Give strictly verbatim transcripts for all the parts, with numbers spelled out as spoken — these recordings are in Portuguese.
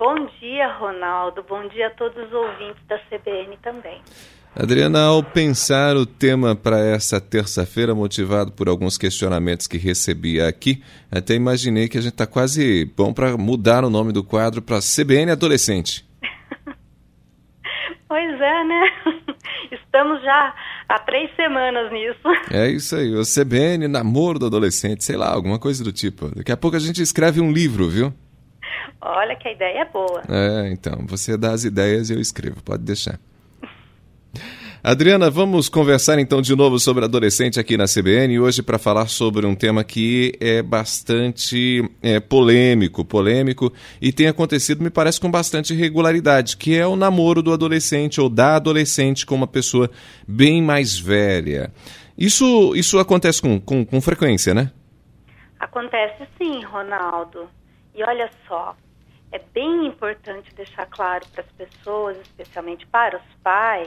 Bom dia, Ronaldo. Bom dia a todos os ouvintes da C B N também. Adriana, ao pensar o tema para essa terça-feira, motivado por alguns questionamentos que recebi aqui, até imaginei que a gente está quase bom para mudar o nome do quadro para C B N Adolescente. Pois é, né? Estamos já há três semanas nisso. É isso aí, o C B N Namoro do Adolescente, sei lá, alguma coisa do tipo. Daqui a pouco a gente escreve um livro, viu? Olha que a ideia é boa. É, então, você dá as ideias e eu escrevo, pode deixar. Adriana, vamos conversar então de novo sobre adolescente aqui na C B N, hoje para falar sobre um tema que é bastante é, polêmico, polêmico e tem acontecido, me parece, com bastante regularidade, que é o namoro do adolescente ou da adolescente com uma pessoa bem mais velha. Isso, isso acontece com, com, com frequência, né? Acontece sim, Ronaldo. E olha só, é bem importante deixar claro para as pessoas, especialmente para os pais,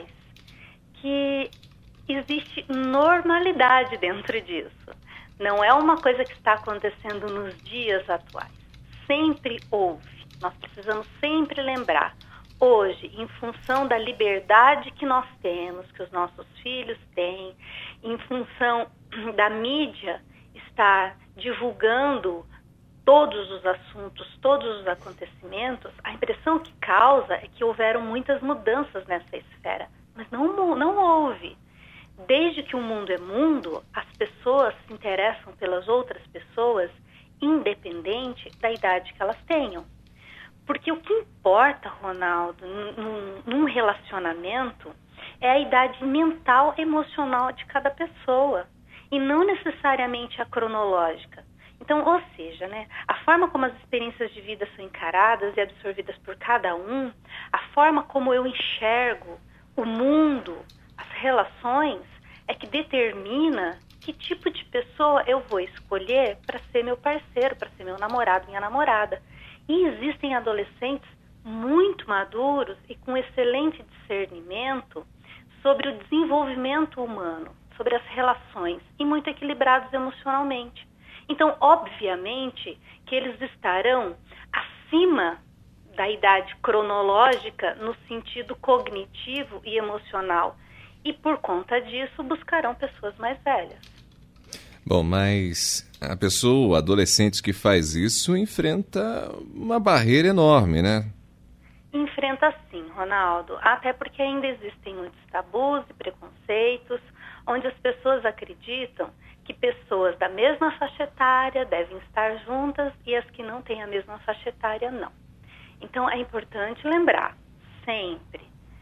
que existe normalidade dentro disso. Não é uma coisa que está acontecendo nos dias atuais. Sempre houve. Nós precisamos sempre lembrar. Hoje, em função da liberdade que nós temos, que os nossos filhos têm, em função da mídia estar divulgando todos os assuntos, todos os acontecimentos, a impressão que causa é que houveram muitas mudanças nessa esfera. Mas não, não houve. Desde que o mundo é mundo, as pessoas se interessam pelas outras pessoas, independente da idade que elas tenham. Porque o que importa, Ronaldo, num, num relacionamento, é a idade mental, emocional de cada pessoa, e não necessariamente a cronológica. Então, ou seja, né, a forma como as experiências de vida são encaradas e absorvidas por cada um, a forma como eu enxergo o mundo, as relações, é que determina que tipo de pessoa eu vou escolher para ser meu parceiro, para ser meu namorado, minha namorada. E existem adolescentes muito maduros e com excelente discernimento sobre o desenvolvimento humano, sobre as relações, e muito equilibrados emocionalmente. Então, obviamente, que eles estarão acima da idade cronológica no sentido cognitivo e emocional. E, por conta disso, buscarão pessoas mais velhas. Bom, mas a pessoa, o adolescente que faz isso, enfrenta uma barreira enorme, né? Enfrenta sim, Ronaldo. Até porque ainda existem muitos tabus e preconceitos, onde as pessoas acreditam que pessoas da mesma faixa etária devem estar juntas e as que não têm a mesma faixa etária não. Então, é importante lembrar, sempre,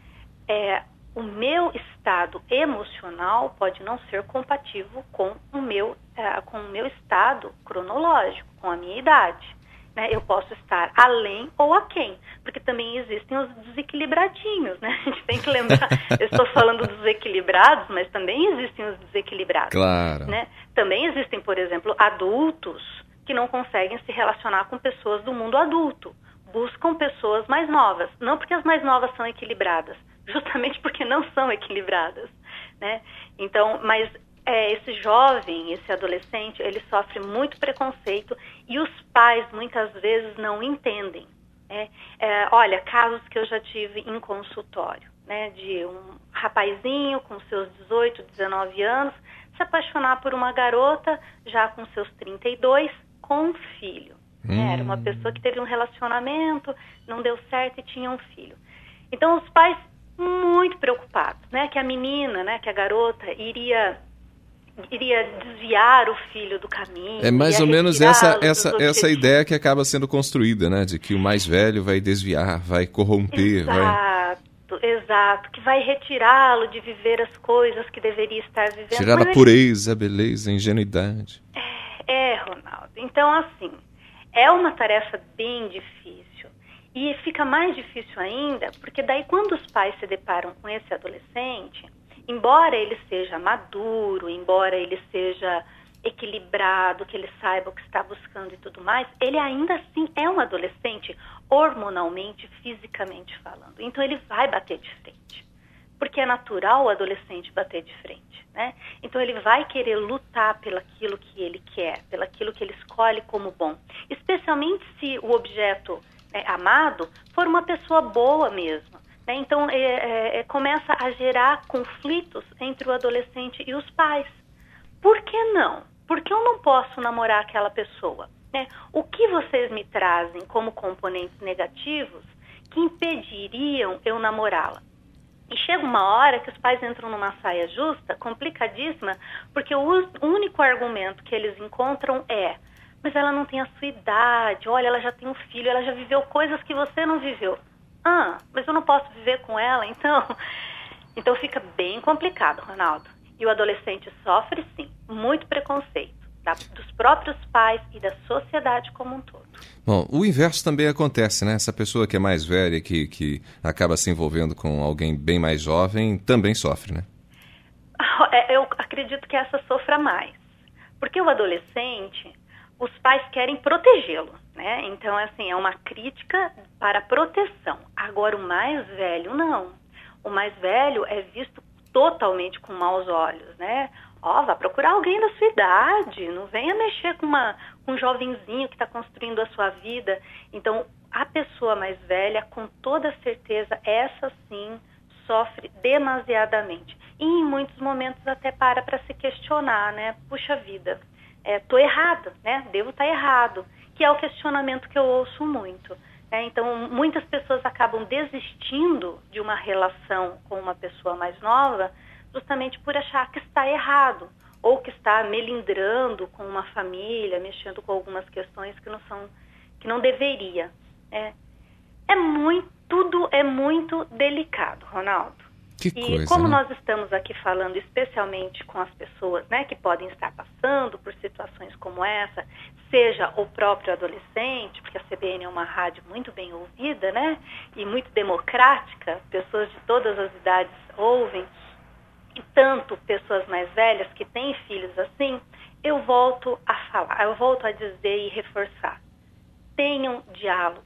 é, o meu estado emocional pode não ser compatível com o meu, é, com o meu estado cronológico, com a minha idade. Né? Eu posso estar além ou aquém, porque também existem os desequilibradinhos, né? A gente tem que lembrar, eu estou falando dos equilibrados, mas também existem os desequilibrados. Claro. Né? Também existem, por exemplo, adultos que não conseguem se relacionar com pessoas do mundo adulto. Buscam pessoas mais novas, não porque as mais novas são equilibradas, justamente porque não são equilibradas, né? Então, mas é, esse jovem, esse adolescente, ele sofre muito preconceito e os pais muitas vezes não entendem. Né? É, olha, casos que eu já tive em consultório, né, de um rapazinho com seus dezoito, dezenove anos, se apaixonar por uma garota já com seus trinta e dois, com um filho. Hum. Era uma pessoa que teve um relacionamento, não deu certo e tinha um filho. Então, os pais muito preocupados, né, que a menina, né, que a garota iria, iria desviar o filho do caminho. É mais ou menos essa, essa, essa ideia que acaba sendo construída, né, de que o mais velho vai desviar, vai corromper. Exato, vai... exato, que vai retirá-lo de viver as coisas que deveria estar vivendo. Tirar a pureza, a beleza, a ingenuidade. É, é, Ronaldo. Então, assim, é uma tarefa bem difícil. E fica mais difícil ainda, porque daí quando os pais se deparam com esse adolescente, embora ele seja maduro, embora ele seja equilibrado, que ele saiba o que está buscando e tudo mais, ele ainda assim é um adolescente hormonalmente, fisicamente falando. Então ele vai bater de frente, porque é natural o adolescente bater de frente, né? Então ele vai querer lutar pelaquilo que ele quer, pelaquilo que ele escolhe como bom, especialmente se o objeto é, amado for uma pessoa boa mesmo. Né? Então, é, é, começa a gerar conflitos entre o adolescente e os pais. Por que não? Por que eu não posso namorar aquela pessoa? Né? O que vocês me trazem como componentes negativos que impediriam eu namorá-la? E chega uma hora que os pais entram numa saia justa, complicadíssima, porque o único argumento que eles encontram é: mas ela não tem a sua idade, olha, ela já tem um filho, ela já viveu coisas que você não viveu. Ah, mas eu não posso viver com ela, então... Então fica bem complicado, Ronaldo. E o adolescente sofre, sim, muito preconceito da, dos próprios pais e da sociedade como um todo. Bom, o inverso também acontece, né? Essa pessoa que é mais velha, que, que acaba se envolvendo com alguém bem mais jovem, também sofre, né? Eu acredito que essa sofra mais. Porque o adolescente, os pais querem protegê-lo, né? Então, assim, é uma crítica para a proteção. Agora, o mais velho, não. O mais velho é visto totalmente com maus olhos, né? Ó, vá procurar alguém da sua idade, não venha mexer com, uma, com um jovenzinho que está construindo a sua vida. Então, a pessoa mais velha, com toda certeza, essa sim sofre demasiadamente. E em muitos momentos até para para se questionar, né? Puxa vida, é, tô errada, né? Devo estar errado, que é o questionamento que eu ouço muito. Né? Então, muitas pessoas acabam desistindo de uma relação com uma pessoa mais nova justamente por achar que está errado, ou que está melindrando com uma família, mexendo com algumas questões que não são, que não deveria. É, é muito, tudo é muito delicado, Ronaldo. Que e coisa, como né? nós estamos aqui falando especialmente com as pessoas, né, que podem estar passando por situações como essa, seja o próprio adolescente, porque a C B N é uma rádio muito bem ouvida, né, e muito democrática, pessoas de todas as idades ouvem, e tanto pessoas mais velhas que têm filhos assim, eu volto a falar, eu volto a dizer e reforçar. Tenham diálogo.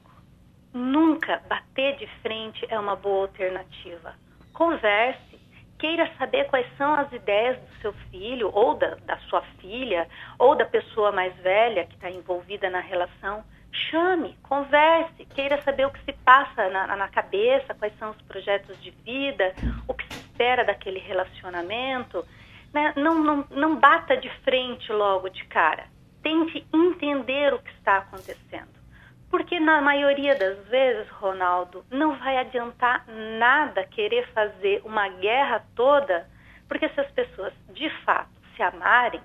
Nunca bater de frente é uma boa alternativa. Converse, queira saber quais são as ideias do seu filho, ou da, da sua filha, ou da pessoa mais velha que está envolvida na relação. Chame, converse, queira saber o que se passa na, na cabeça, quais são os projetos de vida, o que se espera daquele relacionamento. Né? Não, não, não bata de frente logo de cara. Tente entender o que está acontecendo. Porque na maioria das vezes, Ronaldo, não vai adiantar nada querer fazer uma guerra toda, porque se as pessoas de fato se amarem,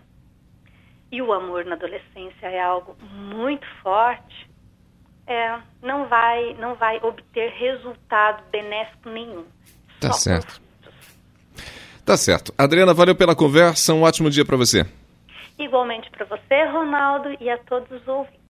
e o amor na adolescência é algo muito forte, é, não vai, não vai obter resultado benéfico nenhum. Tá certo. Tá certo. Adriana, valeu pela conversa, um ótimo dia para você. Igualmente para você, Ronaldo, e a todos os ouvintes.